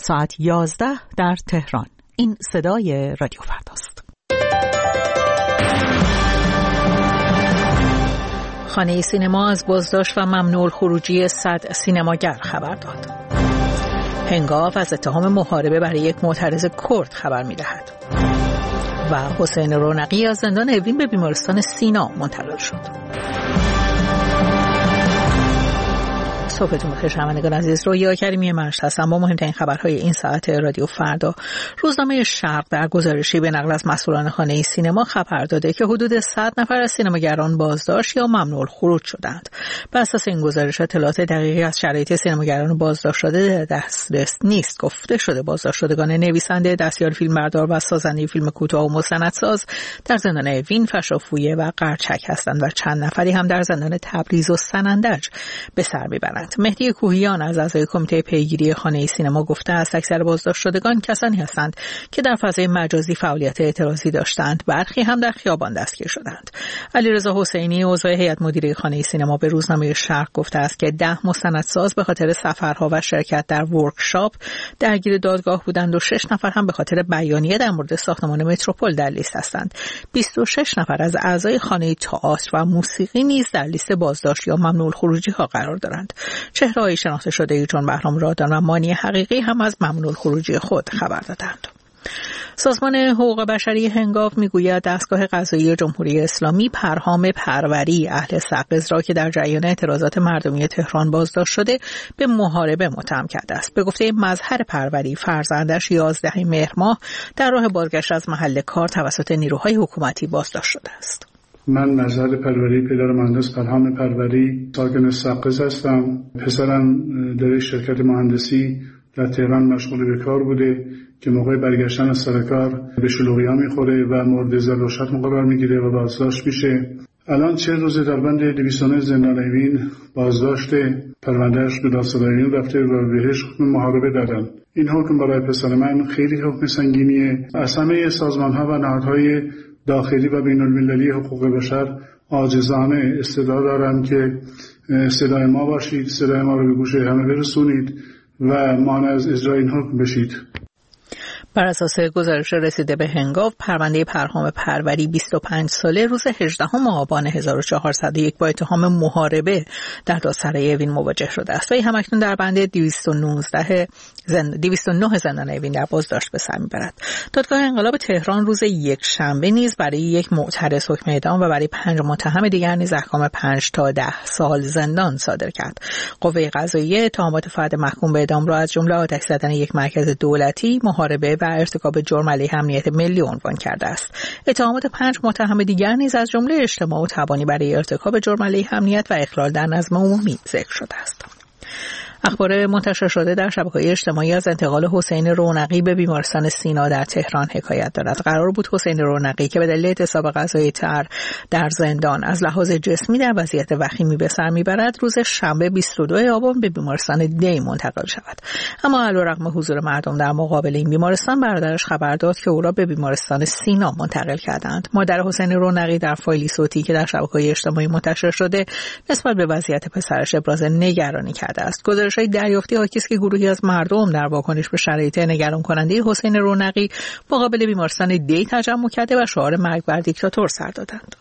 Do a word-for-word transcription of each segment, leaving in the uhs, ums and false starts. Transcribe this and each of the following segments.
ساعت یازده در تهران. این صدای رادیو فرداست. خانه سینما از بازداشت و ممنوع الخروجی صد سینماگر خبر داد. هنگاو از اتهام محاربه برای یک معترض کرد خبر می‌دهد. و حسین رونقی از زندان اوین به بیمارستان سینا منتقل شد. صحبتون بخیر شنوندگان عزیز، رویا کریمی مشت هستم با مهمترین خبرهای این ساعت رادیو فردا. روزنامه شرق در گزارشی به نقل از مسئولان خانه سینما خبر داده که حدود صد نفر از سینماگران بازداشت یا ممنوع الخروج شدند. بر اساس این گزارش اطلاعات دقیقی از شرایط سینماگران بازداشت شده در دسترس نیست. گفته شده بازداشت شدگان نویسنده، دستیار فیلمبردار و سازنده فیلم کوتاه و مستندساز در زندان اوین، فشافویه و قرچک هستند و چند نفری هم در زندان تبریز و سنندج به سر میبرند. مهدی کوهیان از اعضای کمیته پیگیری خانه سینما گفته است اکثر بازداشت شدگان کسانی هستند که در فضای مجازی فعالیت اعتراضی داشتند، برخی هم در خیابان دستگیر شدند. علیرضا حسینی عضو هیئت مدیره خانه سینما به روزنامه شرق گفته است که ده مستندساز به خاطر سفرها و شرکت در ورکشاپ درگیر دادگاه بودند و شش نفر هم به خاطر بیانیه در مورد ساختمان متروپول در لیست هستند. بیست و شش نفر از اعضای خانه تئاتر و موسیقی نیز در لیست بازداشت یا ممنوع الخروجی ها قرار دارند. چهره‌های شناخته شده چون بهرام رادان و مانی حقیقی هم از ممنوع الخروجی خود خبر دادند. سازمان حقوق بشری هنگاو میگوید دستگاه قضایی جمهوری اسلامی پرهام پروری اهل سقز را که در جریان اعتراضات مردمی تهران بازداشت شده به محاربه متهم کرده است. به گفته مظهر پروری، فرزندش یازده مهر ماه در راه بازگشت از محل کار توسط نیروهای حکومتی بازداشت شده است. من مظهر پروری، پدر مهندس پرهام پروری، ساکن سقز هستم. پسرم در شرکت مهندسی در تهران مشغول به کار بوده که موقع برگشتن از سر کار به شلوغی‌ها میخوره و مورد ضرر قرار میگیره و بازداشت میشه. الان چه روزه در بند دویست و نه زندان اوین بازداشت، پروندهش به دادسرای اوین رفته و بهش حکم محاربه دادن. این حکم برای پسر من خیلی حکم سنگینیه. از همه سازمان‌ها و نهادهای داخلی و بین المللی حقوق بشر عاجزانه استدعا دارم که صدای ما باشید، صدای ما رو به گوش همه برسونید و مانع از اجرای این حکم بشید. بر اساس گزارش رسیده به هنگاو، پرونده پرهام پروری بیست و پنج ساله روز هجدهم آبان هزار و چهارصد و یک با اتهام محاربه در دادسرای اوین مواجه شده است و این همکنون در بند دویست و نوزده زند... دویست و نه زندان اوین در بازداشت به سر میبرد. دادگاه انقلاب تهران روز یک شنبه نیز برای یک معترض حکم اعدام و برای پنج متهم دیگر نیز احکام پنج تا ده سال زندان صادر کرد. قوه قضاییه اتهامات فرد محکوم به اعدام را از جمله آتش زدن یک مرکز دولتی، محاربه و ارتکاب جرم علیه امنیت ملی عنوان کرده است. اتهامات پنج متهم دیگر نیز از جمله اجتماع و تبانی برای ارتکاب جرم علیه امنیت و اخلال در نظم عمومی ذکر شده است. اخبار منتشر شده در شبکه‌های اجتماعی از انتقال حسین رونقی به بیمارستان سینا در تهران حکایت دارد. قرار بود حسین رونقی که به دلیل اعتصاب غذای تر در زندان از لحاظ جسمی در وضعیت وخیمی به سر میبرد روز شنبه بیست و دو آبان به بیمارستان دی منتقل شود. اما علیرغم حضور مردم در مقابل این بیمارستان، برادرش خبر داد که او را به بیمارستان سینا منتقل کردند. مادر حسین رونقی در فایلی صوتی که در شبکه‌های اجتماعی منتشر شده نسبت به وضعیت پسرش ابراز نگرانی کرده است. گزارش‌های دریافتی حاکی است که گروهی از مردم در واکنش به شرایط نگران کننده حسین رونقی مقابل بیمارستان دی تجمع کرده و شعار مرگ بر دیکتاتور سر دادند.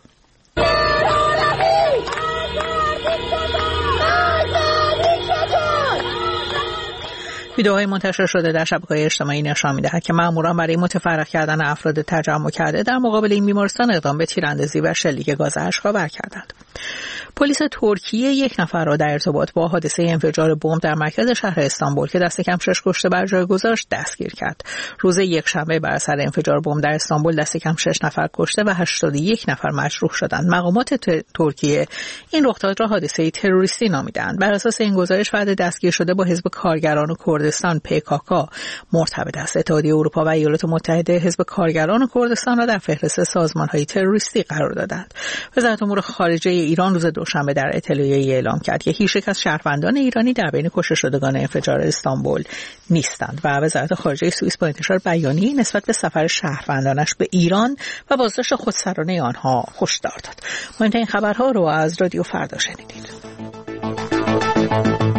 ویدئوهای منتشر شده در شبکه‌های اجتماعی نشان می‌دهد که ماموران برای متفرق کردن افراد تجمع کرده در مقابل این بیمارستان اقدام به تیراندازی و شلیک گاز اشک‌آور کردند. پلیس ترکیه یک نفر را در ارتباط با حادثه انفجار بمب در مرکز شهر استانبول که دست کم شش کشته بر جای گذاشت دستگیر کرد. روز یکشنبه بر اثر انفجار بمب در استانبول دست کم شش نفر کشته و هشتاد و یک نفر مجروح شدند. مقامات ترکیه این رخداد را حادثه تروریستی نامیدند. بر اساس این گزارش فرد دستگیر شده با حزب کارگران کردستان پیکاکا مرتبط است. اتحادیه اروپا و ایالات متحده حزب کارگران کردستان را در فهرست سازمان‌های تروریستی قرار دادند. وزارت امور خارجه ایران روز دوشنبه در اطلاعیه‌ای اعلام کرد که هیچ یک از شهروندان ایرانی در بین کشته شدگان انفجار استانبول نیستند و وزارت خارجه سوئیس با انتشار بیانیه‌ای نسبت به سفر شهروندانش به ایران و بازداشت خودسرانه آنها هشدار داد. مهمترین خبرها رو از رادیو فردا شنیدید.